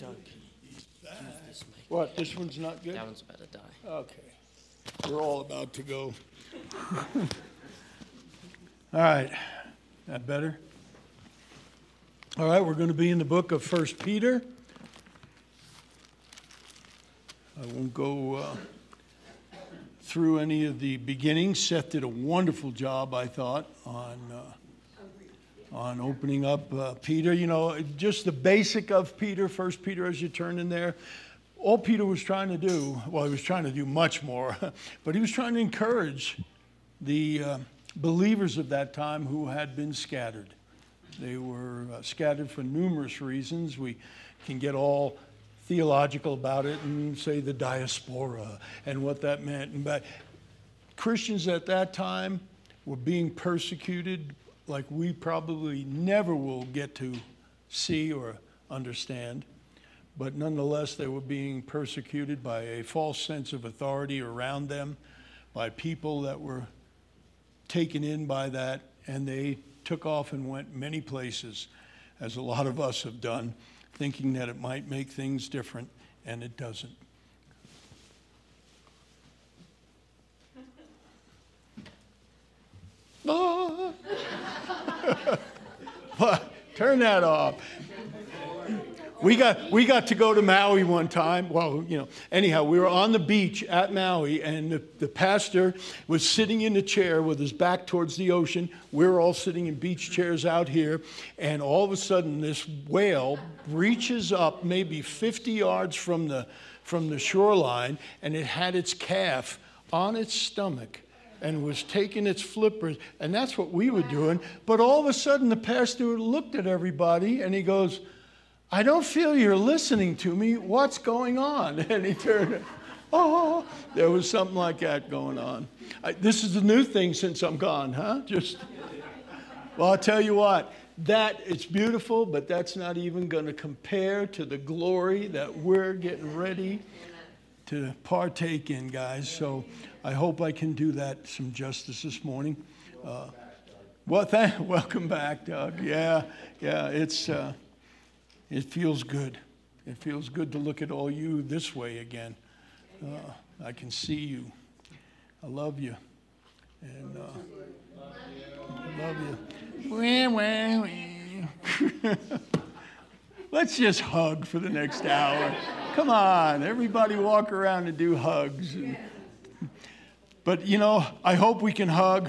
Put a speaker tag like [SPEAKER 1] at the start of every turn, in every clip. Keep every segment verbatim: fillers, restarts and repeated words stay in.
[SPEAKER 1] Doug, use this mic.
[SPEAKER 2] What, this one's not good?
[SPEAKER 1] That one's about to die.
[SPEAKER 2] Okay. We're all about to go. All right. That better? All right, we're going to be in the book of First Peter. I won't go uh, through any of the beginnings. Seth did a wonderful job, I thought, on uh, on opening up uh, Peter. You know, just the basic of Peter, First Peter, as you turn in there. All Peter was trying to do, well, he was trying to do much more, but he was trying to encourage the uh, believers of that time who had been scattered. They were uh, scattered for numerous reasons. We can get all theological about it and say the diaspora and what that meant. And but Christians at that time were being persecuted like we probably never will get to see or understand. But nonetheless, they were being persecuted by a false sense of authority around them, by people that were taken in by that, and they took off and went many places, as a lot of us have done, thinking that it might make things different, and it doesn't. Ah. Turn that off. We got we got to go to Maui one time. Well, you know, anyhow, we were on the beach at Maui, and the, the pastor was sitting in a chair with his back towards the ocean. We were all sitting in beach chairs out here, and all of a sudden, this whale reaches up maybe fifty yards from the from the shoreline, and it had its calf on its stomach and was taking its flippers, and that's what we were doing. But all of a sudden, the pastor looked at everybody, and he goes, "I don't feel you're listening to me. What's going on?" And he turned, oh, there was something like that going on. I, this is the new thing since I'm gone, huh? Just, well, I'll tell you what, that, it's beautiful, but that's not even going to compare to the glory that we're getting ready to partake in, guys. So I hope I can do that some justice this morning. Uh, well, thank, welcome back, Doug. Yeah, yeah, it's... Uh, It feels good. It feels good to look at all you this way again. Uh, I can see you. I love you. And uh, I love you. Wah, wah, wah. Let's just hug for the next hour. Come on, everybody walk around and do hugs. But, you know, I hope we can hug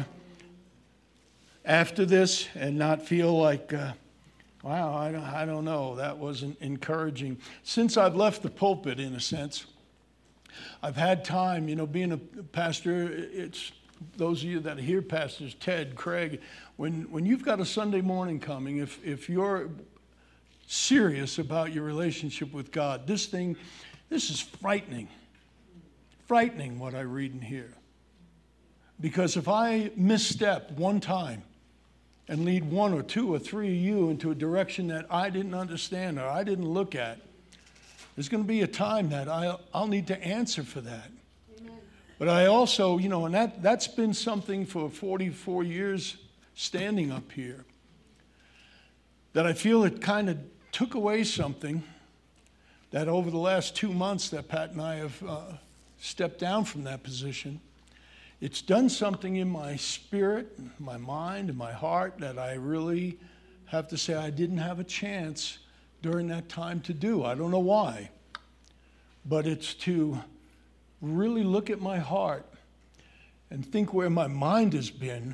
[SPEAKER 2] after this and not feel like... Uh, Wow, I don't, I don't know. That wasn't encouraging. Since I've left the pulpit, in a sense, I've had time, you know, being a pastor, it's those of you that hear pastors, Ted, Craig, when, when you've got a Sunday morning coming, if, if you're serious about your relationship with God, this thing, this is frightening. Frightening what I read and hear. Because if I misstep one time, and lead one or two or three of you into a direction that I didn't understand or I didn't look at, there's going to be a time that I'll, I'll need to answer for that. Amen. But I also, you know, and that, that's been something for forty-four years standing up here, that I feel it kind of took away something that over the last two months that Pat and I have uh, stepped down from that position. It's done something in my spirit, my mind, and my heart that I really have to say I didn't have a chance during that time to do. I don't know why. But it's to really look at my heart and think where my mind has been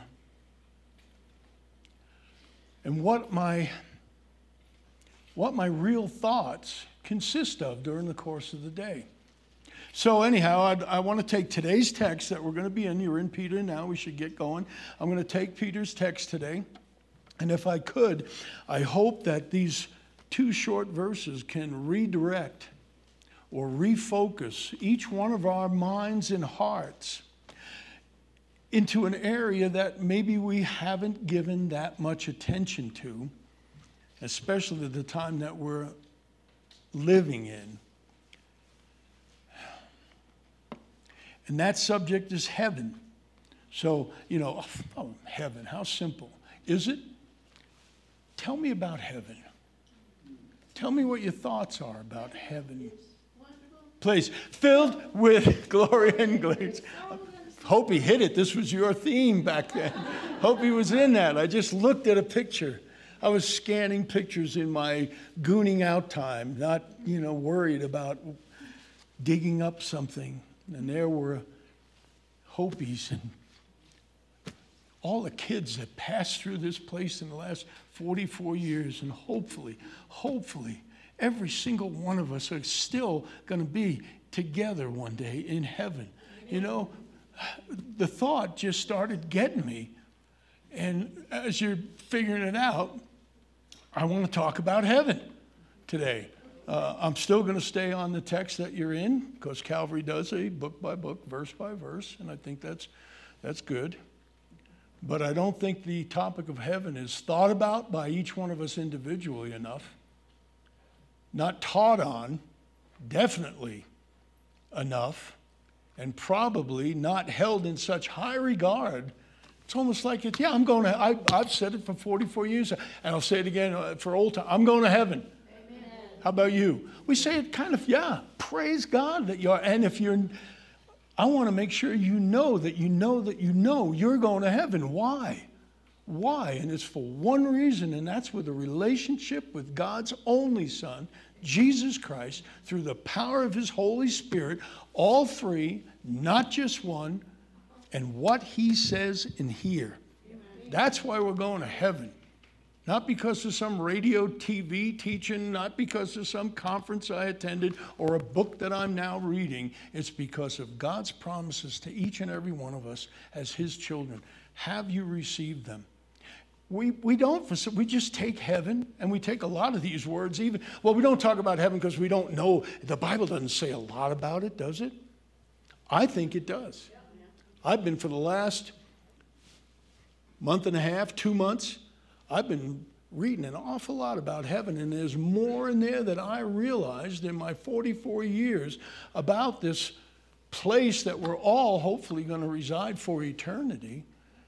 [SPEAKER 2] and what my, what my real thoughts consist of during the course of the day. So anyhow, I'd, I want to take today's text that we're going to be in. You're in Peter now. We should get going. I'm going to take Peter's text today. And if I could, I hope that these two short verses can redirect or refocus each one of our minds and hearts into an area that maybe we haven't given that much attention to, especially at the time that we're living in. And that subject is heaven. So, you know, oh, heaven, how simple. Is it? Tell me about heaven. Tell me what your thoughts are about heaven. Please, filled with glory and grace. Hope he hit it. This was your theme back then. Hope he was in that. I just looked at a picture. I was scanning pictures in my gooning out time, not, you know, worried about digging up something. And there were Hopies and all the kids that passed through this place in the last forty-four years. And hopefully, hopefully, every single one of us are still going to be together one day in heaven. You know, the thought just started getting me. And as you're figuring it out, I want to talk about heaven today. Uh, I'm still going to stay on the text that you're in because Calvary does a book by book, verse by verse, and I think that's that's good. But I don't think the topic of heaven is thought about by each one of us individually enough. Not taught on, definitely enough, and probably not held in such high regard. It's almost like it's, yeah, I'm going to, I, I've said it for forty-four years, and I'll say it again for old time. I'm going to heaven. Amen. How about you? We say it kind of, yeah, praise God that you are. And if you're, I want to make sure you know that you know that you know you're going to heaven. Why? Why? And it's for one reason, and that's with a relationship with God's only Son, Jesus Christ, through the power of his Holy Spirit, all three, not just one, and what he says in here. That's why we're going to heaven. Not because of some radio T V teaching, not because of some conference I attended or a book that I'm now reading. It's because of God's promises to each and every one of us as his children. Have you received them? We we don't, we just take heaven, and we take a lot of these words even. Well, we don't talk about heaven because we don't know. The Bible doesn't say a lot about it, does it? I think it does. I've been for the last month and a half, two months, I've been reading an awful lot about heaven, and there's more in there than I realized in my forty-four years about this place that we're all hopefully going to reside for eternity.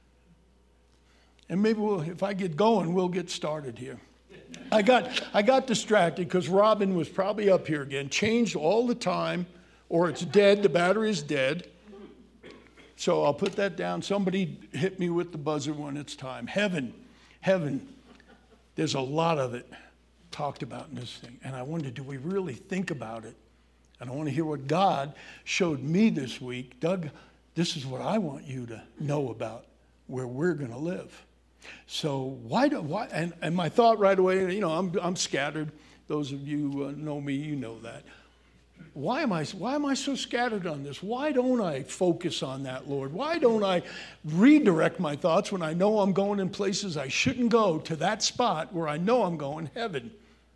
[SPEAKER 2] And maybe we'll, if I get going, we'll get started here. I got I got distracted because Robin was probably up here again, changed all the time, or it's dead, the battery is dead. So I'll put that down. Somebody hit me with the buzzer when it's time. Heaven, heaven. There's a lot of it talked about in this thing. And I wonder, do we really think about it? And I want to hear what God showed me this week. Doug, this is what I want you to know about where we're going to live. So why do why? And, and my thought right away, you know, I'm I'm scattered. Those of you who know me, you know that. Why am I why am I so scattered on this? Why don't I focus on that, Lord? Why don't I redirect my thoughts when I know I'm going in places I shouldn't go to that spot where I know I'm going, heaven?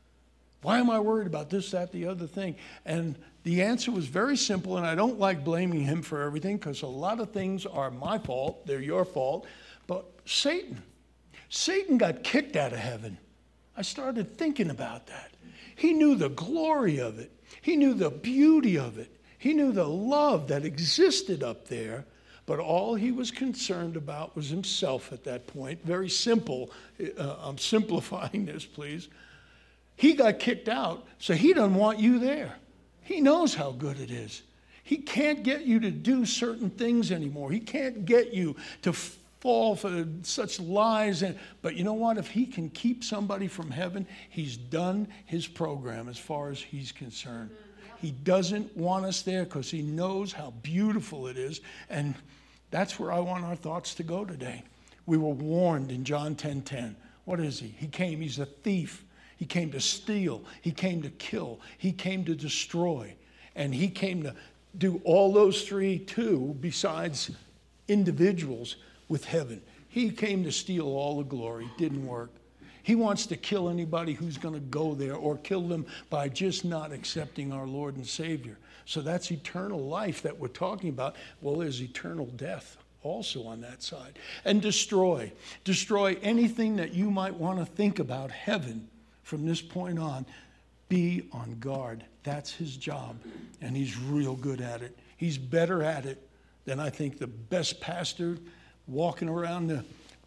[SPEAKER 2] Why am I worried about this, that, the other thing? And the answer was very simple, and I don't like blaming him for everything because a lot of things are my fault. They're your fault. But Satan, Satan got kicked out of heaven. I started thinking about that. He knew the glory of it. He knew the beauty of it. He knew the love that existed up there, but all he was concerned about was himself at that point. Very simple. Uh, I'm simplifying this, please. He got kicked out, so he doesn't want you there. He knows how good it is. He can't get you to do certain things anymore. He can't get you to fall for such lies. And, but you know what? If he can keep somebody from heaven, he's done his program as far as he's concerned. He doesn't want us there because he knows how beautiful it is. And that's where I want our thoughts to go today. We were warned in John ten ten. What is he? He came, he's a thief. He came to steal. He came to kill. He came to destroy. And he came to do all those three too, besides individuals with heaven. He came to steal all the glory. Didn't work. He wants to kill anybody who's going to go there or kill them by just not accepting our Lord and Savior. So that's eternal life that we're talking about. Well, there's eternal death also on that side. And destroy. Destroy anything that you might want to think about heaven from this point on. Be on guard. That's his job. And he's real good at it. He's better at it than I think the best pastor walking around the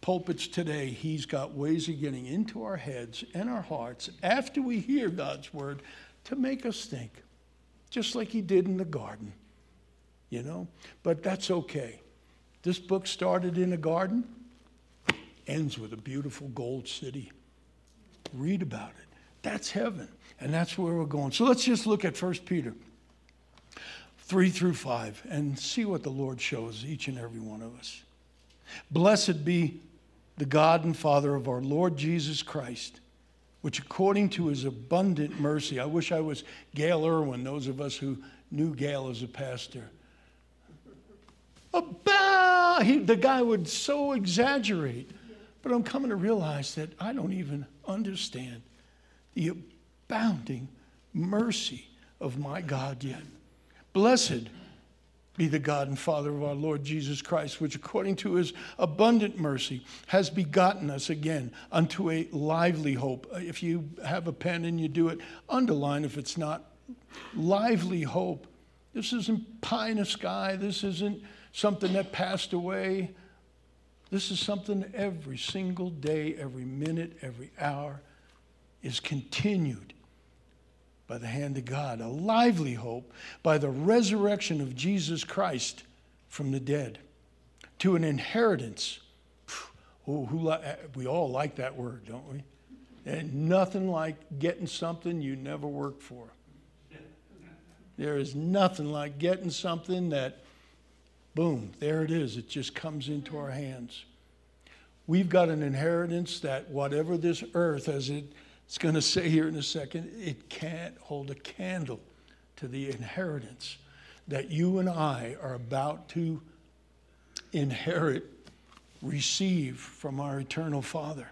[SPEAKER 2] pulpits today, he's got ways of getting into our heads and our hearts after we hear God's word to make us think, just like he did in the garden, you know? But that's okay. This book started in a garden, ends with a beautiful gold city. Read about it. That's heaven, and that's where we're going. So let's just look at First Peter three through five and see what the Lord shows each and every one of us. Blessed be the God and Father of our Lord Jesus Christ, which according to his abundant mercy, I wish I was Gail Irwin, those of us who knew Gail as a pastor. About, he, the guy would so exaggerate. But I'm coming to realize that I don't even understand the abounding mercy of my God yet. Blessed be the God and Father of our Lord Jesus Christ, which according to his abundant mercy has begotten us again unto a lively hope. If you have a pen and you do it, underline if it's not. Lively hope. This isn't pie in the sky. This isn't something that passed away. This is something every single day, every minute, every hour is continued by the hand of God. A lively hope by the resurrection of Jesus Christ from the dead to an inheritance. Oh, who li- we all like that word, don't we? And nothing like getting something you never worked for. There is nothing like getting something that, boom, there it is. It just comes into our hands. We've got an inheritance that whatever this earth, as it's going to say here in a second, it can't hold a candle to the inheritance that you and I are about to inherit, receive from our eternal Father.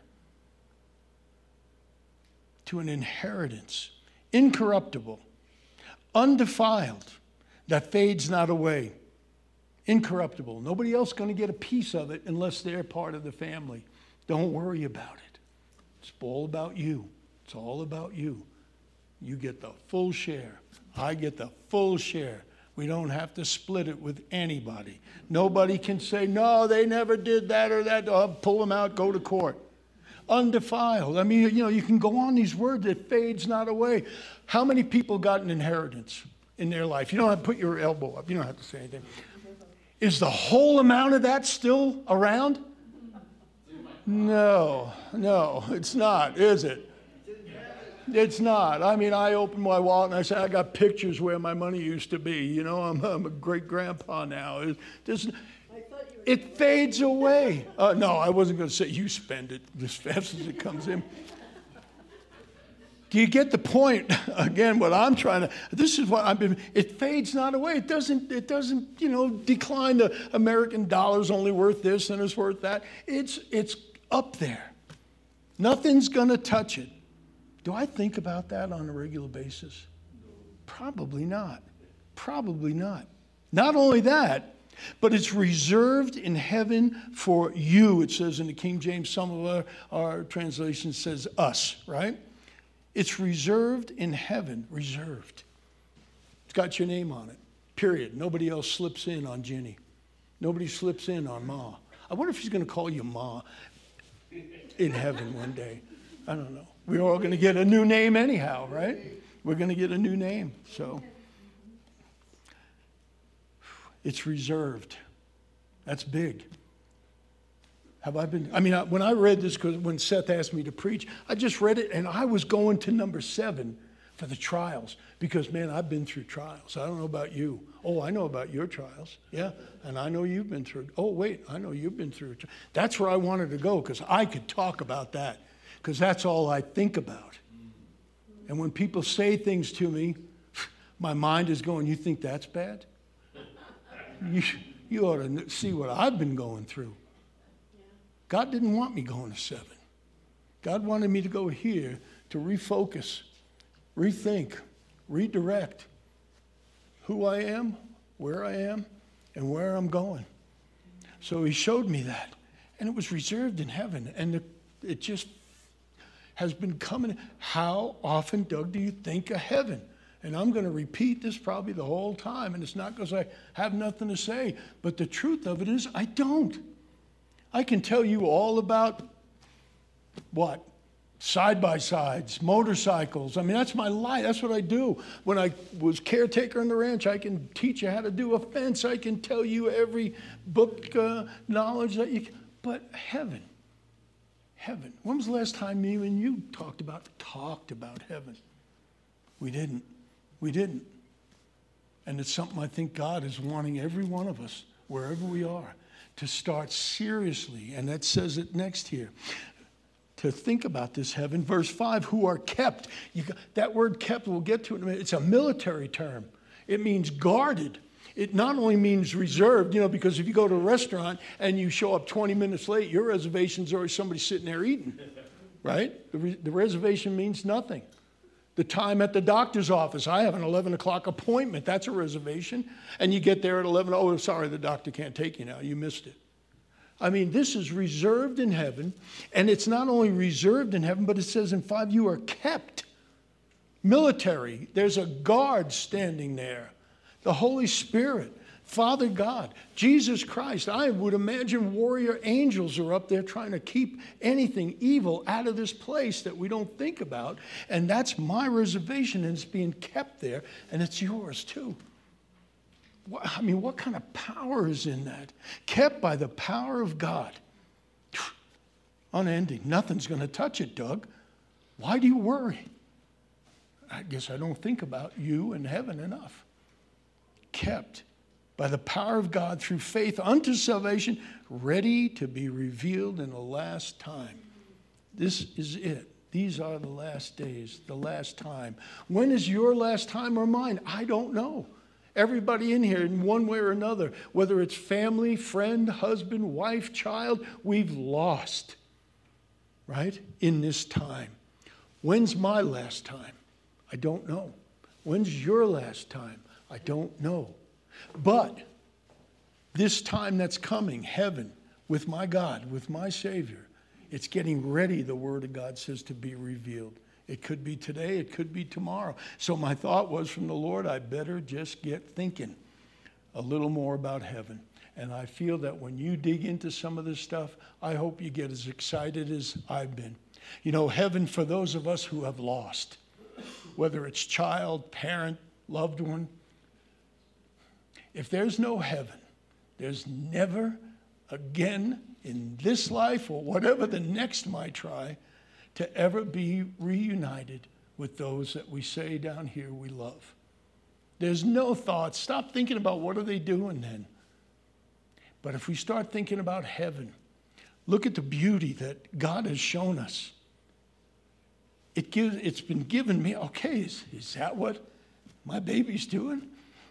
[SPEAKER 2] To an inheritance, incorruptible, undefiled, that fades not away. Incorruptible. Nobody else going to get a piece of it unless they're part of the family. Don't worry about it. It's all about you. It's all about you. You get the full share. I get the full share. We don't have to split it with anybody. Nobody can say, no, they never did that or that. I'll pull them out, go to court. Undefiled. I mean, you know, you can go on these words. It fades not away. How many people got an inheritance in their life? You don't have to put your elbow up. You don't have to say anything. Is the whole amount of that still around? No, no, it's not, is it? It's not. I mean, I opened my wallet and I said, I got pictures where my money used to be. You know, I'm, I'm a great grandpa now. It, this, it fades away. Uh, no, I wasn't going to say you spend it as fast as it comes in. Do you get the point? Again, what I'm trying to, this is what I've been, it fades not away. It doesn't, it doesn't, you know, decline. The American dollar's only worth this and it's worth that. It's, it's up there. Nothing's going to touch it. Do I think about that on a regular basis? Probably not. Probably not. Not only that, but it's reserved in heaven for you. It says in the King James, some of our, our translations says us, right? It's reserved in heaven, reserved. It's got your name on it, period. Nobody else slips in on Jenny. Nobody slips in on Ma. I wonder if he's going to call you Ma in heaven one day. I don't know. We're all going to get a new name anyhow, right? We're going to get a new name. So it's reserved. That's big. Have I been, I mean, I, when I read this, because when Seth asked me to preach, I just read it and I was going to number seven for the trials because, man, I've been through trials. I don't know about you. Oh, I know about your trials. Yeah, and I know you've been through. Oh, wait, I know you've been through. That's where I wanted to go because I could talk about that because that's all I think about. And when people say things to me, my mind is going, you think that's bad? You, you ought to see what I've been going through. God didn't want me going to seven. God wanted me to go here to refocus, rethink, redirect who I am, where I am, and where I'm going. So he showed me that. And it was reserved in heaven. And the, it just has been coming. How often, Doug, do you think of heaven? And I'm going to repeat this probably the whole time. And it's not because I have nothing to say. But the truth of it is I don't. I can tell you all about what? Side-by-sides, motorcycles. I mean, that's my life. That's what I do. When I was caretaker on the ranch, I can teach you how to do a fence. I can tell you every book uh, knowledge that you can. But heaven, heaven. When was the last time me and you talked about, talked about heaven? We didn't. We didn't. And it's something I think God is wanting every one of us, wherever we are, to start seriously. And that says it next here. To think about this heaven. Verse five, who are kept. You got, that word kept, we'll get to it in a minute. It's a military term. It means guarded. It not only means reserved, you know, because if you go to a restaurant and you show up twenty minutes late, your reservation's already somebody sitting there eating, right? The, re, the reservation means nothing. The time at the doctor's office, I have an eleven o'clock appointment. That's a reservation. And you get there at eleven, oh, sorry, the doctor can't take you now. You missed it. I mean, this is reserved in heaven, and it's not only reserved in heaven, but it says in five, you are kept. Military, there's a guard standing there. The Holy Spirit, Father God, Jesus Christ. I would imagine warrior angels are up there trying to keep anything evil out of this place that we don't think about, and that's my reservation, and it's being kept there, and it's yours too. I mean, what kind of power is in that? Kept by the power of God. Unending. Nothing's going to touch it, Doug. Why do you worry? I guess I don't think about you and heaven enough. Kept by the power of God through faith unto salvation, ready to be revealed in the last time. This is it. These are the last days, the last time. When is your last time or mine? I don't know. Everybody in here, in one way or another, whether it's family, friend, husband, wife, child, we've lost, right, in this time. When's my last time? I don't know. When's your last time? I don't know. But this time that's coming, heaven, with my God, with my Savior, it's getting ready, the Word of God says, to be revealed. It could be today, it could be tomorrow. So my thought was from the Lord, I better just get thinking a little more about heaven. And I feel that when you dig into some of this stuff, I hope you get as excited as I've been. You know, heaven for those of us who have lost, whether it's child, parent, loved one. If there's no heaven, there's never again in this life or whatever the next might try, to ever be reunited with those that we say down here we love. There's no thought. Stop thinking about what are they doing then. But if we start thinking about heaven, look at the beauty that God has shown us. It gives, it's been given me, okay, is, is that what my baby's doing?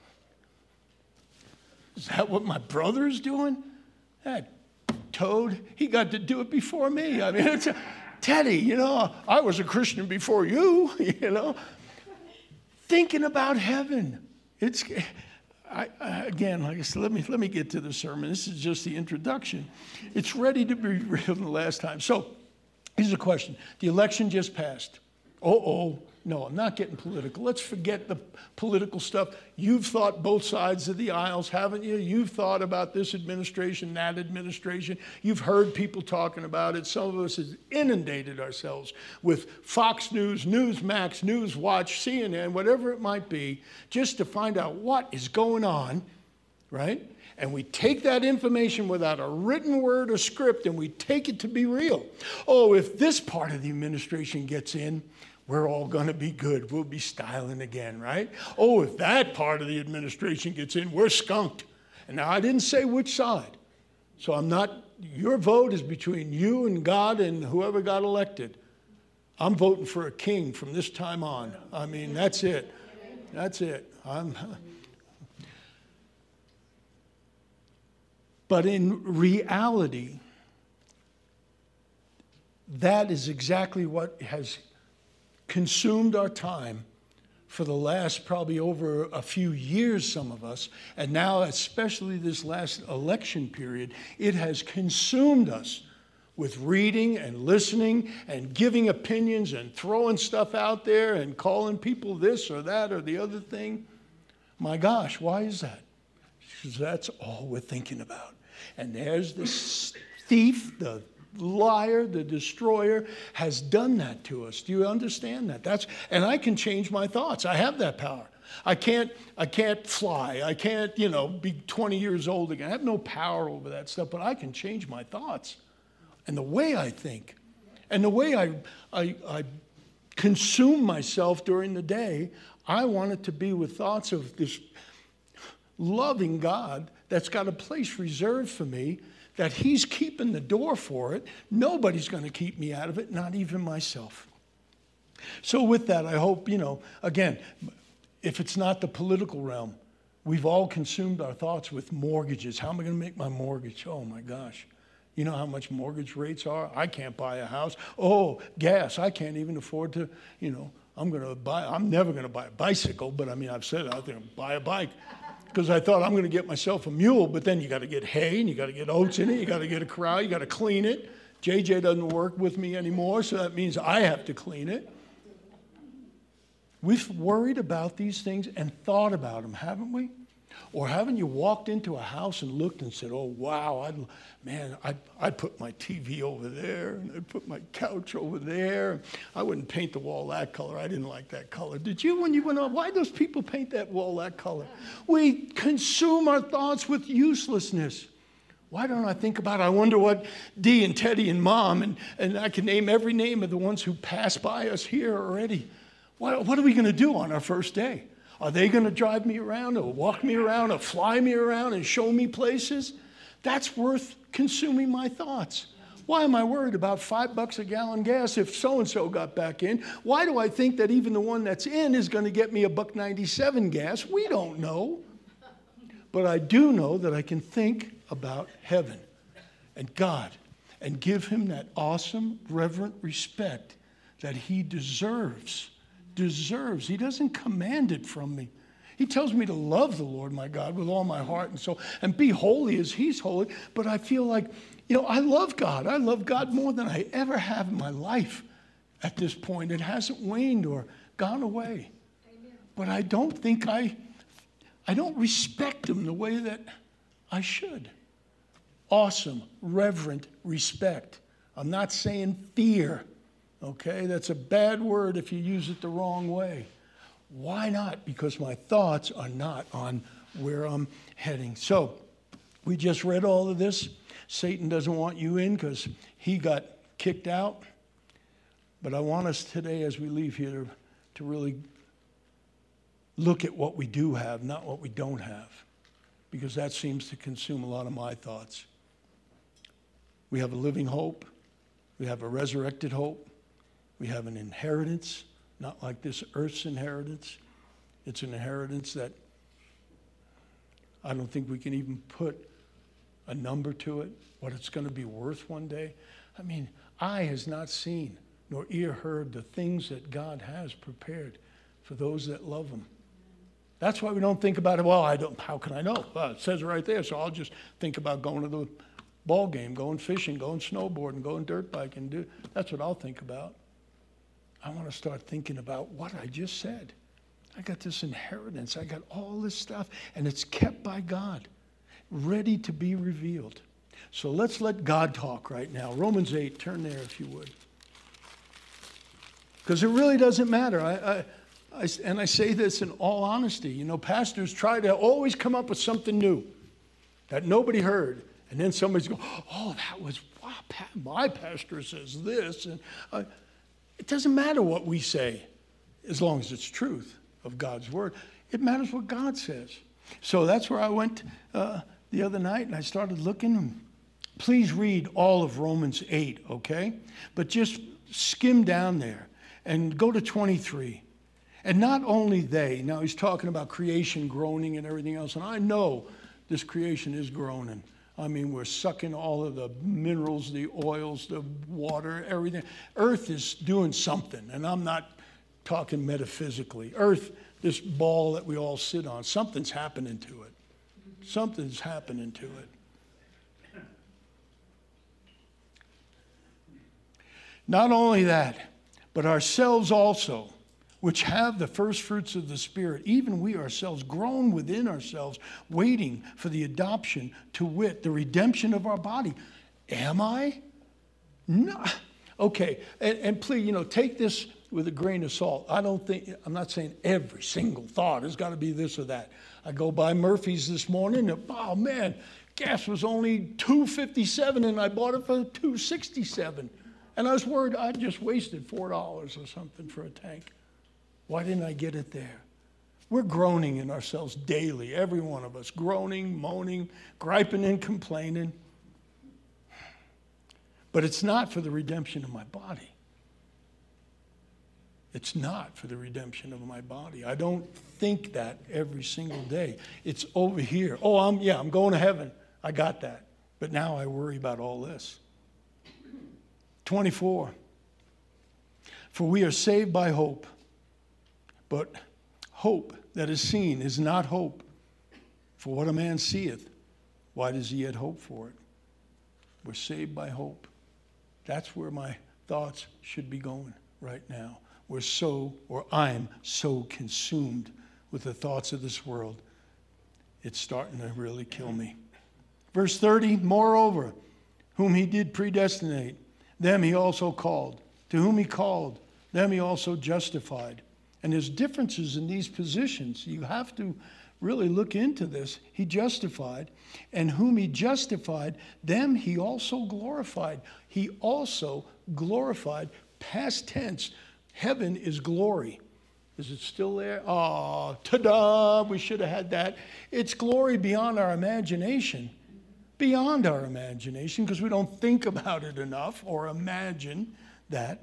[SPEAKER 2] Is that what my brother's doing? That toad, he got to do it before me. I mean, it's a... Teddy, you know, I was a Christian before you, you know. Thinking about heaven. It's, I, I, again, like I said, let me, let me get to the sermon. This is just the introduction. It's ready to be revealed in the last time. So, here's a question. The election just passed. Uh-oh. No, I'm not getting political. Let's forget the political stuff. You've thought both sides of the aisles, haven't you? You've thought about this administration, that administration. You've heard people talking about it. Some of us have inundated ourselves with Fox News, Newsmax, Newswatch, C N N, whatever it might be, just to find out what is going on, right? And we take that information without a written word or script, and we take it to be real. Oh, if this part of the administration gets in, we're all going to be good. We'll be styling again, right? Oh, if that part of the administration gets in, we're skunked. And now I didn't say which side. So I'm not, your vote is between you and God and whoever got elected. I'm voting for a king from this time on. I mean, that's it. That's it. I'm... But in reality, that is exactly what has consumed our time for the last probably over a few years, some of us, and now especially this last election period, it has consumed us with reading and listening and giving opinions and throwing stuff out there and calling people this or that or the other thing. My gosh, why is that? Because that's all we're thinking about. And there's this thief, the liar, the destroyer, has done that to us. Do you understand that? That's, and I can change my thoughts. I have that power. I can't, I can't fly. I can't, you know, be twenty years old again. I have no power over that stuff, but I can change my thoughts and the way I think and the way I, I, I consume myself during the day. I want it to be with thoughts of this loving God that's got a place reserved for me, that he's keeping the door for it. Nobody's going to keep me out of it, not even myself. So with that, I hope, you know, again, if it's not the political realm, we've all consumed our thoughts with mortgages. How am I going to make my mortgage? Oh, my gosh. You know how much mortgage rates are? I can't buy a house. Oh, gas. I can't even afford to, you know, I'm going to buy, I'm never going to buy a bicycle, but I mean, I've said out there, buy a bike. Because I thought I'm going to get myself a mule, but then you got to get hay and you got to get oats in it. You got to get a corral. You got to clean it. J J doesn't work with me anymore, so that means I have to clean it. We've worried about these things and thought about them, haven't we? Or haven't you walked into a house and looked and said, oh, wow, I'd, man, I'd, I'd put my T V over there, and I'd put my couch over there. I wouldn't paint the wall that color. I didn't like that color. Did you when you went on? Why do those people paint that wall that color? We consume our thoughts with uselessness. Why don't I think about it? I wonder what Dee and Teddy and Mom, and, and I can name every name of the ones who passed by us here already. What, what are we going to do on our first day? Are they going to drive me around or walk me around or fly me around and show me places? That's worth consuming my thoughts. Why am I worried about five bucks a gallon gas if so-and-so got back in? Why do I think that even the one that's in is going to get me a buck ninety-seven gas? We don't know. But I do know that I can think about heaven and God and give him that awesome, reverent respect that he deserves. Deserves. He doesn't command it from me. He tells me to love the Lord my God with all my heart and soul and be holy as he's holy. But I feel like, you know, I love God. I love God more than I ever have in my life at this point. It hasn't waned or gone away. Amen. But I don't think I, I don't respect him the way that I should. Awesome, reverent respect. I'm not saying fear. Okay, that's a bad word if you use it the wrong way. Why not? Because my thoughts are not on where I'm heading. So, we just read all of this. Satan doesn't want you in because he got kicked out. But I want us today as we leave here to really look at what we do have, not what we don't have. Because that seems to consume a lot of my thoughts. We have a living hope. We have a resurrected hope. We have an inheritance, not like this earth's inheritance. It's an inheritance that I don't think we can even put a number to it, what it's going to be worth one day. I mean, eye has not seen, nor ear heard the things that God has prepared for those that love him. That's why we don't think about it, well, I don't, how can I know? Well, it says it right there, so I'll just think about going to the ball game, going fishing, going snowboarding, going dirt biking. Do, that's what I'll think about. I want to start thinking about what I just said. I got this inheritance. I got all this stuff, and it's kept by God, ready to be revealed. So let's let God talk right now. Romans eight, turn there if you would. Because it really doesn't matter. I, I, I, and I say this in all honesty. You know, pastors try to always come up with something new that nobody heard. And then somebody's going, oh, that was, wow, my pastor says this. And uh, it doesn't matter what we say, as long as it's truth of God's word. It matters what God says. So that's where I went uh, the other night, and I started looking. Please read all of Romans eight, okay? But just skim down there and go to twenty-three. And not only they, now he's talking about creation groaning and everything else, and I know this creation is groaning. I mean, we're sucking all of the minerals, the oils, the water, everything. Earth is doing something, and I'm not talking metaphysically. Earth, this ball that we all sit on, something's happening to it. Something's happening to it. Not only that, but ourselves also, which have the first fruits of the Spirit, even we ourselves, groan within ourselves, waiting for the adoption, to wit, the redemption of our body. Am I? No. Okay, and, and please, you know, take this with a grain of salt. I don't think, I'm not saying every single thought has got to be this or that. I go by Murphy's this morning, and, oh man, gas was only two fifty-seven, and I bought it for two sixty-seven. And I was worried I just wasted four dollars or something for a tank. Why didn't I get it there? We're groaning in ourselves daily, every one of us, groaning, moaning, griping and complaining. But it's not for the redemption of my body. It's not for the redemption of my body. I don't think that every single day. It's over here. Oh, I'm yeah, I'm going to heaven. I got that. But now I worry about all this. twenty-four. For we are saved by hope. But hope that is seen is not hope. For what a man seeth, why does he yet hope for it? We're saved by hope. That's where my thoughts should be going right now. We're so, or I'm so consumed with the thoughts of this world, it's starting to really kill me. Verse thirty, moreover, whom he did predestinate, them he also called. To whom he called, them he also justified. And there's differences in these positions. You have to really look into this. He justified, and whom he justified, them he also glorified. He also glorified, past tense. Heaven is glory. Is it still there? Oh, ta-da, we should have had that. It's glory beyond our imagination. Beyond our imagination, because we don't think about it enough or imagine that.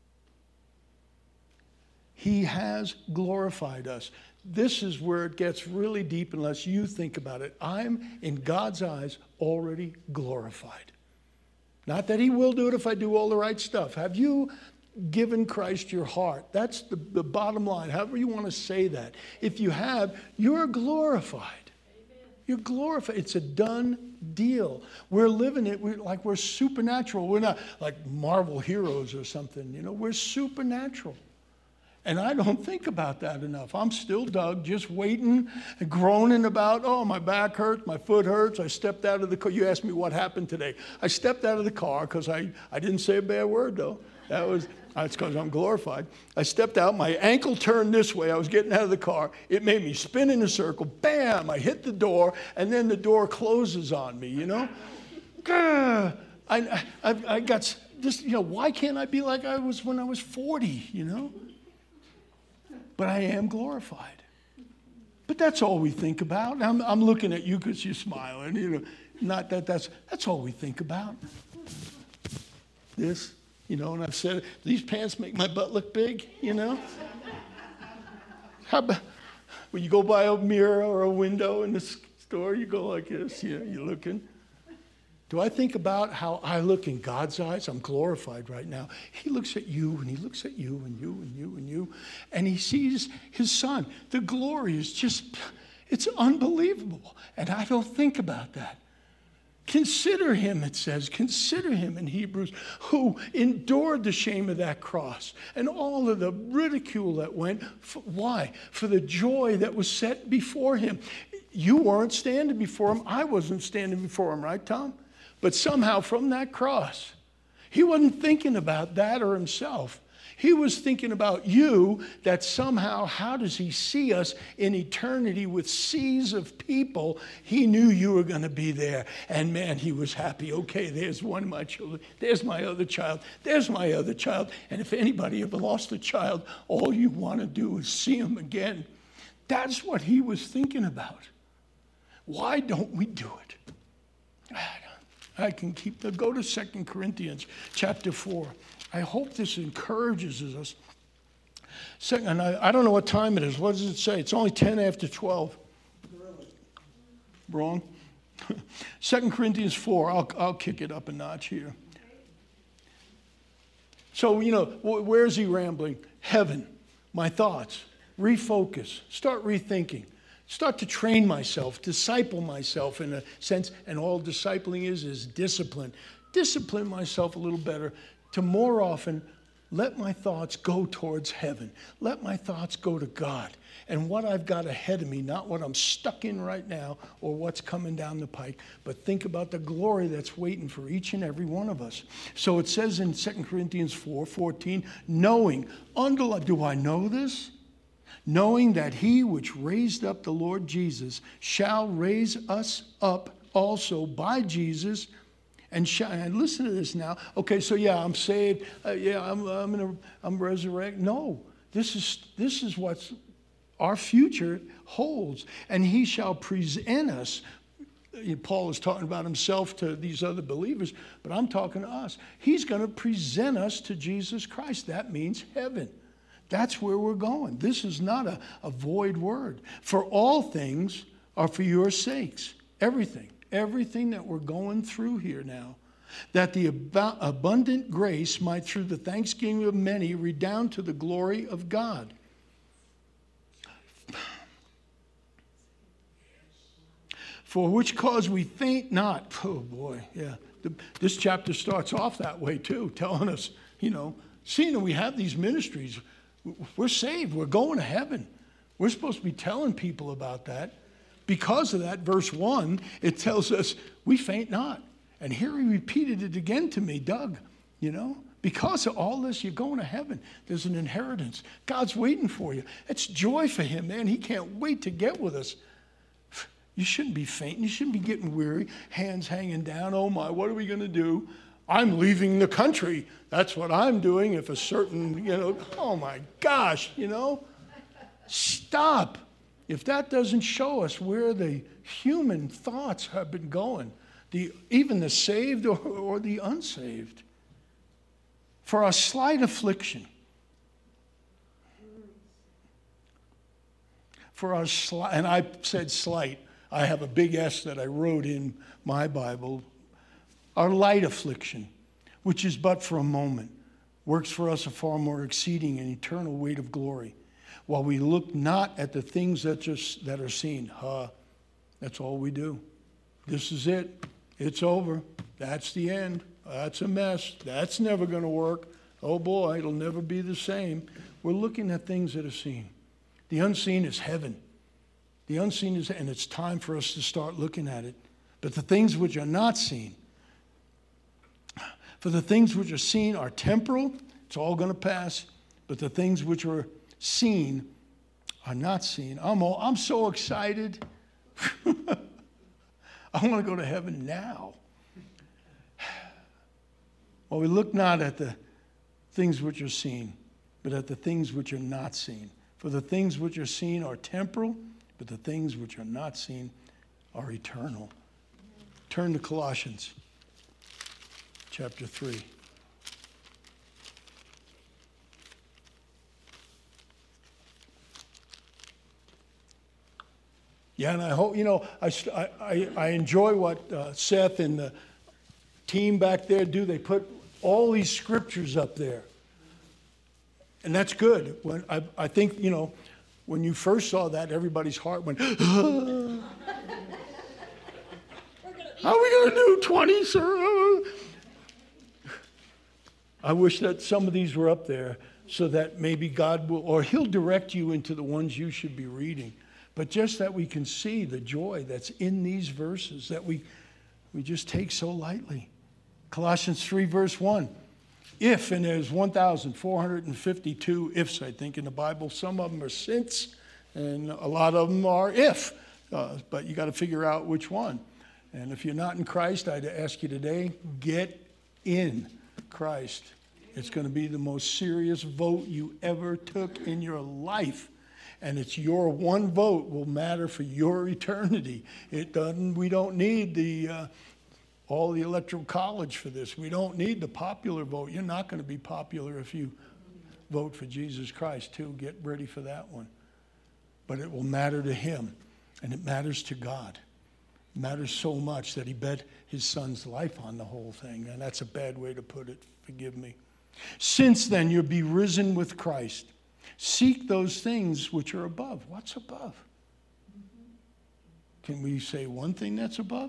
[SPEAKER 2] He has glorified us. This is where it gets really deep unless you think about it. I'm, in God's eyes, already glorified. Not that he will do it if I do all the right stuff. Have you given Christ your heart? That's the, the bottom line, however you want to say that. If you have, you're glorified. Amen. You're glorified. It's a done deal. We're living it we're, like we're supernatural. We're not like Marvel heroes or something. You know, we're supernatural. And I don't think about that enough. I'm still Doug, just waiting, groaning about, oh, my back hurts, my foot hurts. I stepped out of the car. You asked me what happened today. I stepped out of the car because I, I didn't say a bad word, though. That was, that's because I'm glorified. I stepped out. My ankle turned this way. I was getting out of the car. It made me spin in a circle. Bam! I hit the door, and then the door closes on me, you know? I, I, I got this, you know, why can't I be like I was when I was forty, you know? But I am glorified. But that's all we think about. I'm, I'm looking at you because you're smiling. You know, not that that's that's all we think about. This, you know, and I've said these pants make my butt look big. You know. How about when you go by a mirror or a window in the store, you go like this. You know, you're looking. Do I think about how I look in God's eyes? I'm glorified right now. He looks at you, and he looks at you, and you, and you, and you, and he sees his son. The glory is just, it's unbelievable. And I don't think about that. Consider him, it says, consider him in Hebrews, who endured the shame of that cross and all of the ridicule that went. For, why? For the joy that was set before him. You weren't standing before him. I wasn't standing before him, right, Tom? But somehow from that cross, he wasn't thinking about that or himself. He was thinking about you, that somehow, how does he see us in eternity with seas of people? He knew you were going to be there. And man, he was happy. Okay, there's one of my children. There's my other child. There's my other child. And if anybody ever lost a child, all you want to do is see him again. That's what he was thinking about. Why don't we do it? I can keep the, go to Second Corinthians chapter four. I hope this encourages us. Second, and I, I don't know what time it is. What does it say? It's only ten after twelve. Wrong. Second Corinthians four. I'll, I'll kick it up a notch here. So, you know, where's he rambling? Heaven, my thoughts. Refocus. Start rethinking. Start to train myself, disciple myself in a sense, and all discipling is is discipline. Discipline myself a little better to more often let my thoughts go towards heaven. Let my thoughts go to God and what I've got ahead of me, not what I'm stuck in right now or what's coming down the pike, but think about the glory that's waiting for each and every one of us. So it says in Second Corinthians four fourteen, knowing, underline, do I know this? Knowing that he which raised up the Lord Jesus shall raise us up also by Jesus. And, sh- and listen to this now. Okay, so yeah, I'm saved. Uh, yeah, I'm I'm gonna I'm resurrected. No, this is this is what our future holds, and he shall present us. Paul is talking about himself to these other believers, but I'm talking to us. He's going to present us to Jesus Christ. That means heaven. That's where we're going. This is not a, a void word. For all things are for your sakes. Everything. Everything that we're going through here now, that the ab- abundant grace might through the thanksgiving of many redound to the glory of God. For which cause we faint not. Oh boy, yeah. The, this chapter starts off that way too, telling us, you know, seeing that we have these ministries, we're saved, we're going to heaven. We're supposed to be telling people about that. Because of that, verse one, it tells us, we faint not. And here he repeated it again to me, Doug, you know. Because of all this, you're going to heaven. There's an inheritance. God's waiting for you. It's joy for him, man. He can't wait to get with us. You shouldn't be fainting. You shouldn't be getting weary, hands hanging down. Oh, my, what are we going to do? I'm leaving the country. That's what I'm doing if a certain, you know, oh, my gosh, you know. Stop. If that doesn't show us where the human thoughts have been going, the, even the saved or, or the unsaved, for a slight affliction, for a slight, and I said slight, I have a big S that I wrote in my Bible, our light affliction, which is but for a moment, works for us a far more exceeding and eternal weight of glory. While we look not at the things that just that are seen. Huh, that's all we do. This is it. It's over. That's the end. That's a mess. That's never going to work. Oh boy, it'll never be the same. We're looking at things that are seen. The unseen is heaven. The unseen is, and it's time for us to start looking at it. But the things which are not seen, for the things which are seen are temporal. It's all going to pass. But the things which are seen are not seen. I'm all, I'm so excited. I want to go to heaven now. Well, we look not at the things which are seen, but at the things which are not seen. For the things which are seen are temporal, but the things which are not seen are eternal. Turn to Colossians chapter three. Yeah, and I hope, you know, I, I, I enjoy what uh, Seth and the team back there do. They put all these scriptures up there. And that's good. When I, I think, you know, when you first saw that, everybody's heart went, ah. How are we going to do twenty, sir? I wish that some of these were up there so that maybe God will, or he'll direct you into the ones you should be reading. But just that we can see the joy that's in these verses that we, we just take so lightly. Colossians three, verse one. If, and there's one thousand four hundred fifty-two ifs, I think, in the Bible. Some of them are since, and a lot of them are if. Uh, but you got to figure out which one. And if you're not in Christ, I'd ask you today, get in Christ. It's going to be the most serious vote you ever took in your life. And it's your one vote will matter for your eternity. It doesn't. We don't need the uh, all the electoral college for this. We don't need the popular vote. You're not going to be popular if you vote for Jesus Christ, too. Get ready for that one. But it will matter to him, and it matters to God. It matters so much that he bet his son's life on the whole thing. And that's a bad way to put it. Forgive me. Since then, you'll be risen with Christ. Seek those things which are above. What's above? Can we say one thing that's above?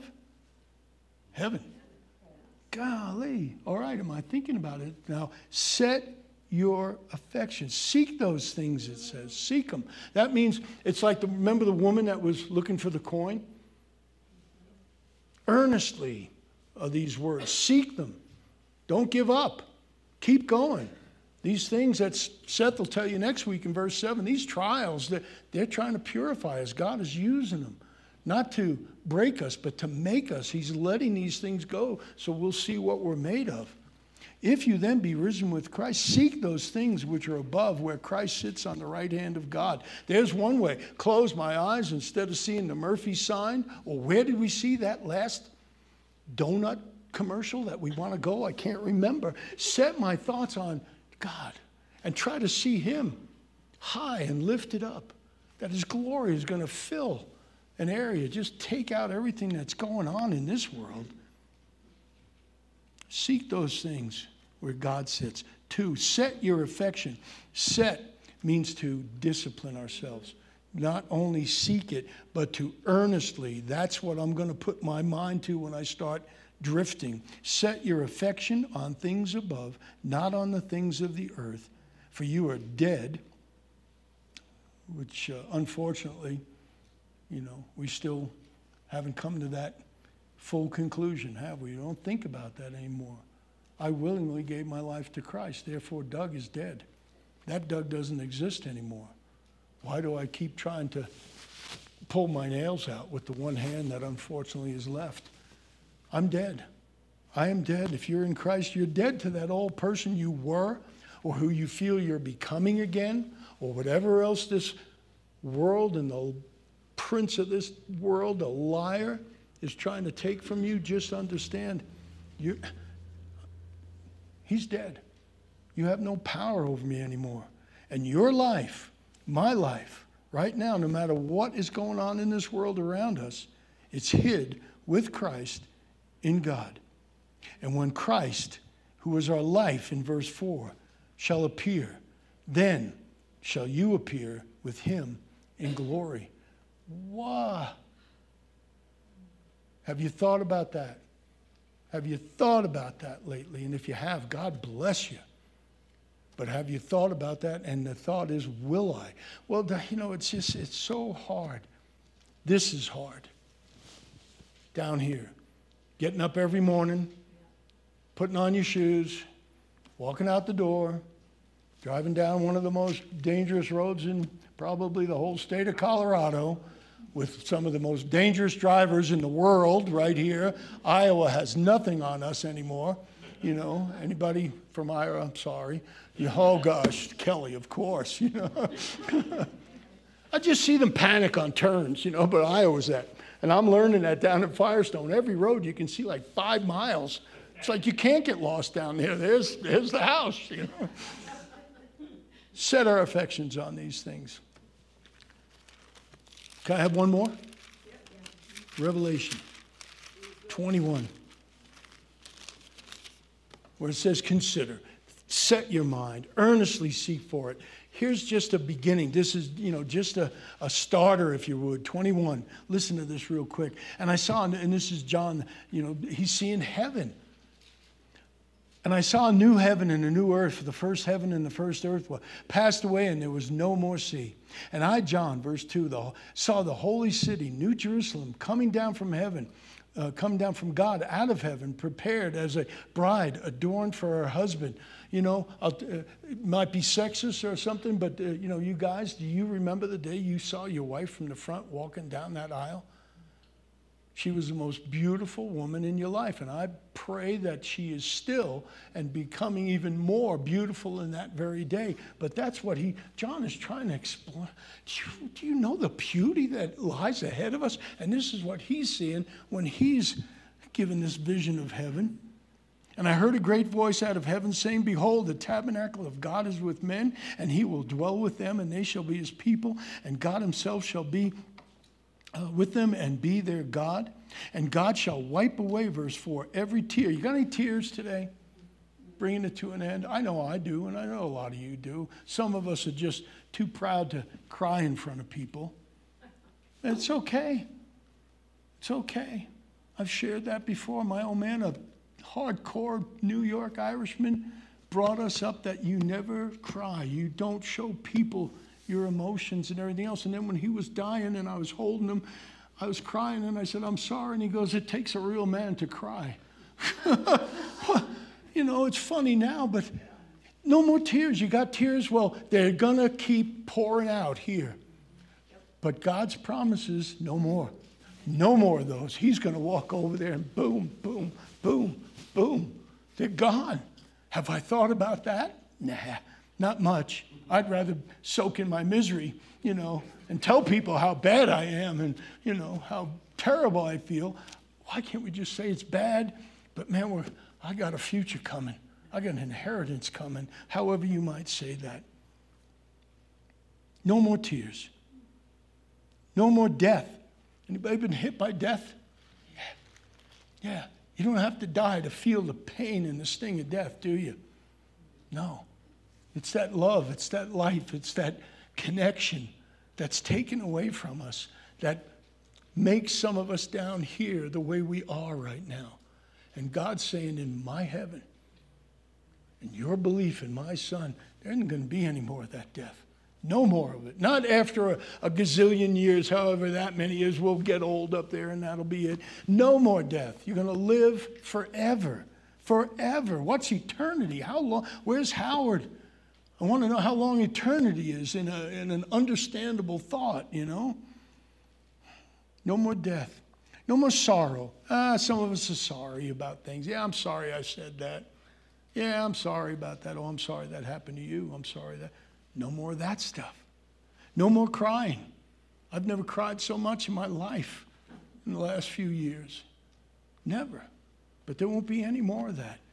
[SPEAKER 2] Heaven. Golly. All right, am I thinking about it? Now, set your affections. Seek those things, it says. Seek them. That means it's like, the, remember the woman that was looking for the coin? Earnestly are these words. Seek them. Don't give up. Keep going. These things that Seth will tell you next week in verse seven, these trials, they're, they're trying to purify us. God is using them. Not to break us, but to make us. He's letting these things go so we'll see what we're made of. If you then be risen with Christ, seek those things which are above, where Christ sits on the right hand of God. There's one way. Close my eyes instead of seeing the Murphy sign. Or where did we see that last donut commercial that we want to go? I can't remember. Set my thoughts on God and try to see him high and lifted up. That his glory is going to fill an area. Just take out everything that's going on in this world. Seek those things where God sits. Two, set your affection. Set means to discipline ourselves. Not only seek it, but to earnestly. That's what I'm going to put my mind to when I start drifting. Set your affection on things above, not on the things of the earth. For you are dead, which uh, unfortunately, you know, we still haven't come to that full conclusion, have we? We don't think about that anymore. I willingly gave my life to Christ, therefore Doug is dead. That Doug doesn't exist anymore. Why do I keep trying to pull my nails out with the one hand that unfortunately is left? I'm dead. I am dead. If you're in Christ, you're dead to that old person you were, or who you feel you're becoming again, or whatever else this world and the prince of this world, a liar, is trying to take from you. Just understand, you he's dead. You have no power over me anymore. And your life, my life, right now, no matter what is going on in this world around us, it's hid with Christ in God. And when Christ, who is our life in verse four, shall appear, then shall you appear with him in glory. Wow. Have you thought about that? Have you thought about that lately? And if you have, God bless you. But have you thought about that? And the thought is, will I? Well, you know, it's just, it's so hard. This is hard. Down here. Getting up every morning, putting on your shoes, walking out the door, driving down one of the most dangerous roads in probably the whole state of Colorado, with some of the most dangerous drivers in the world right here. Iowa has nothing on us anymore. You know, anybody from Iowa, I'm sorry. You, oh gosh, Kelly, of course, you know. I just see them panic on turns, you know, but Iowa's that. And I'm learning that down at Firestone. Every road you can see like five miles. It's like you can't get lost down there. There's, there's the house, you know. Set our affections on these things. Can I have one more? Revelation twenty-one. Where it says, consider, set your mind, earnestly seek for it. Here's just a beginning. This is, you know, just a, a starter, if you would. twenty-one. Listen to this real quick. And I saw, and this is John, you know, he's seeing heaven. And I saw a new heaven and a new earth, for the first heaven and the first earth passed away, and there was no more sea. And I, John, verse two, the, saw the holy city, New Jerusalem, coming down from heaven, uh, coming down from God out of heaven, prepared as a bride adorned for her husband. You know, uh, it might be sexist or something, but, uh, you know, you guys, do you remember the day you saw your wife from the front walking down that aisle? She was the most beautiful woman in your life, and I pray that she is still and becoming even more beautiful in that very day. But that's what he, John is trying to explain. Do you, do you know the beauty that lies ahead of us? And this is what he's seeing when he's given this vision of heaven. And I heard a great voice out of heaven saying, behold, the tabernacle of God is with men, and he will dwell with them, and they shall be his people, and God himself shall be Uh, with them and be their God. And God shall wipe away, verse four, every tear. You got any tears today? Bringing it to an end? I know I do, and I know a lot of you do. Some of us are just too proud to cry in front of people. And it's okay. It's okay. I've shared that before. My old man, a hardcore New York Irishman, brought us up that you never cry. You don't show people your emotions and everything else. And then when he was dying and I was holding him, I was crying and I said, I'm sorry. And he goes, it takes a real man to cry. You know, it's funny now, but no more tears. You got tears? Well, they're going to keep pouring out here. But God's promises, no more. No more of those. He's going to walk over there and boom, boom, boom, boom. They're gone. Have I thought about that? Nah, not much. I'd rather soak in my misery, you know, and tell people how bad I am and, you know, how terrible I feel. Why can't we just say it's bad? But man, we're, I got a future coming. I got an inheritance coming, however you might say that. No more tears. No more death. Anybody been hit by death? Yeah. Yeah. You don't have to die to feel the pain and the sting of death, do you? No. It's that love, it's that life, it's that connection that's taken away from us that makes some of us down here the way we are right now. And God's saying, in my heaven, in your belief in my son, there isn't going to be any more of that death. No more of it. Not after a, a gazillion years, however that many years, we'll get old up there and that'll be it. No more death. You're going to live forever. Forever. What's eternity? How long? Where's Howard? I want to know how long eternity is in, a, in an understandable thought, you know? No more death. No more sorrow. Ah, some of us are sorry about things. Yeah, I'm sorry I said that. Yeah, I'm sorry about that. Oh, I'm sorry that happened to you. I'm sorry that. No more of that stuff. No more crying. I've never cried so much in my life in the last few years. Never. But there won't be any more of that.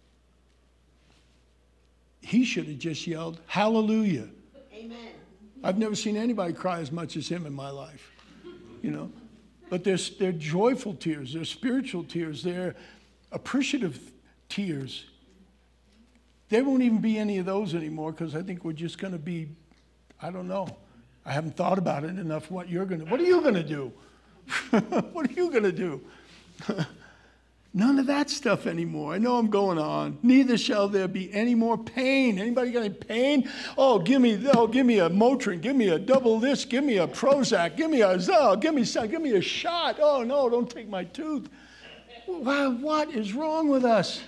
[SPEAKER 2] He should have just yelled, hallelujah.
[SPEAKER 3] Amen.
[SPEAKER 2] I've never seen anybody cry as much as him in my life, you know. But they're, they're joyful tears. They're spiritual tears. They're appreciative tears. There won't even be any of those anymore because I think we're just going to be, I don't know. I haven't thought about it enough what you're going to, what are you going to do? What are you going to do? None of that stuff anymore. I know I'm going on. Neither shall there be any more pain. Anybody got any pain? Oh, give me, oh, give me a Motrin. Give me a double this. Give me a Prozac. Give me a, oh, give me some, give me a shot. Oh, no, don't take my tooth. Wow, what is wrong with us?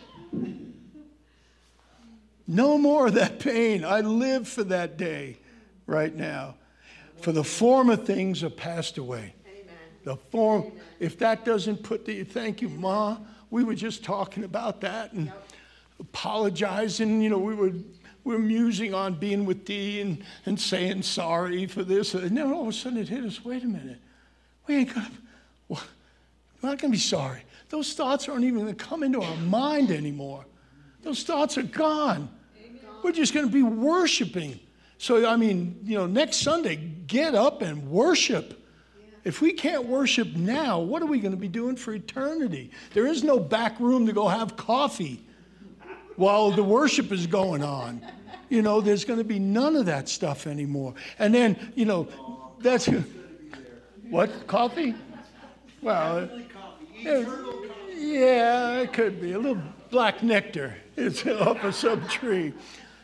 [SPEAKER 2] No more of that pain. I live for that day right now. For the former things are passed away.
[SPEAKER 3] Amen.
[SPEAKER 2] The form, Amen. If that doesn't put the, thank you, Ma. We were just talking about that and yep. apologizing. You know, we were we were musing on being with Dee and, and saying sorry for this. And then all of a sudden it hit us, wait a minute. We ain't gonna, well, we're not going to be sorry. Those thoughts aren't even going to come into our mind anymore. Those thoughts are gone. Amen. We're just going to be worshiping. So, I mean, you know, next Sunday, get up and worship. If we can't worship now, what are we going to be doing for eternity? There is no back room to go have coffee while the worship is going on. You know, there's going to be none of that stuff anymore. And then, you know, that's... What? Coffee? Well, it, yeah, it could be. A little black nectar. It's off of some tree.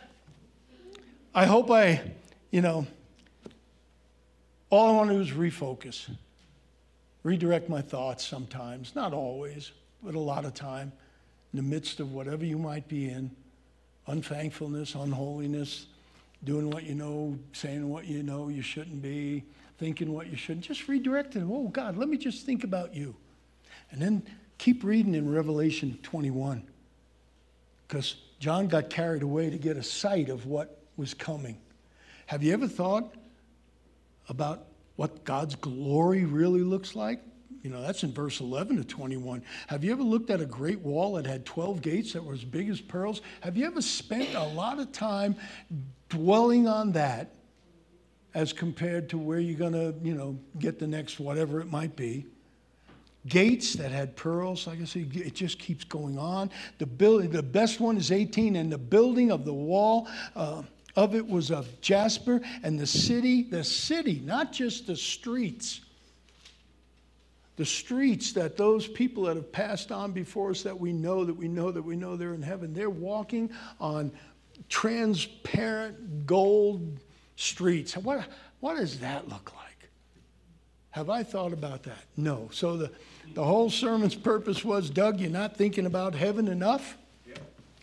[SPEAKER 2] I hope I, you know... All I want to do is refocus, redirect my thoughts sometimes, not always, but a lot of time, in the midst of whatever you might be in, unthankfulness, unholiness, doing what you know, saying what you know you shouldn't be, thinking what you shouldn't. Just redirect it. Oh, God, let me just think about you. And then keep reading in Revelation twenty-one, because John got carried away to get a sight of what was coming. Have you ever thought about what God's glory really looks like? You know, that's in verse eleven to twenty-one. Have you ever looked at a great wall that had twelve gates that were as big as pearls? Have you ever spent a lot of time dwelling on that as compared to where you're going to, you know, get the next whatever it might be? Gates that had pearls, like I said, it just keeps going on. The building, the best one is eighteen, and the building of the wall, uh, of it was of jasper, and the city, the city, not just the streets, the streets that those people that have passed on before us, that we know, that we know, that we know they're in heaven, they're walking on transparent gold streets. What, what does that look like? Have I thought about that? No. So the, the whole sermon's purpose was, Doug, you're not thinking about heaven enough? Yeah.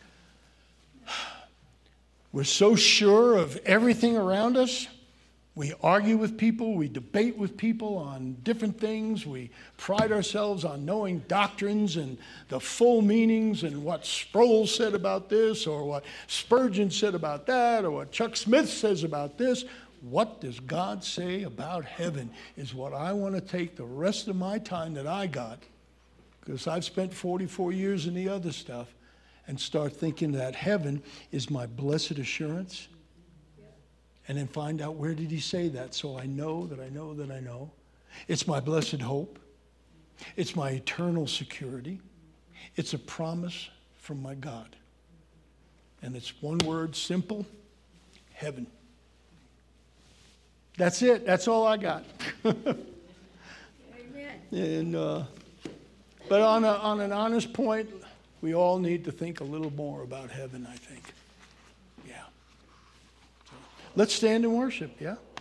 [SPEAKER 2] We're so sure of everything around us. We argue with people, we debate with people on different things. We pride ourselves on knowing doctrines and the full meanings and what Sproul said about this, or what Spurgeon said about that, or what Chuck Smith says about this. What does God say about heaven is what I want to take the rest of my time that I got, because I've spent forty-four years in the other stuff, and start thinking that heaven is my blessed assurance. And then find out, where did he say that? So I know that I know that I know. It's my blessed hope. It's my eternal security. It's a promise from my God. And it's one word, simple: heaven. That's it. That's all I got. Amen. And, uh, but on, a, on an honest point, we all need to think a little more about heaven, I think. Let's stand and worship, yeah?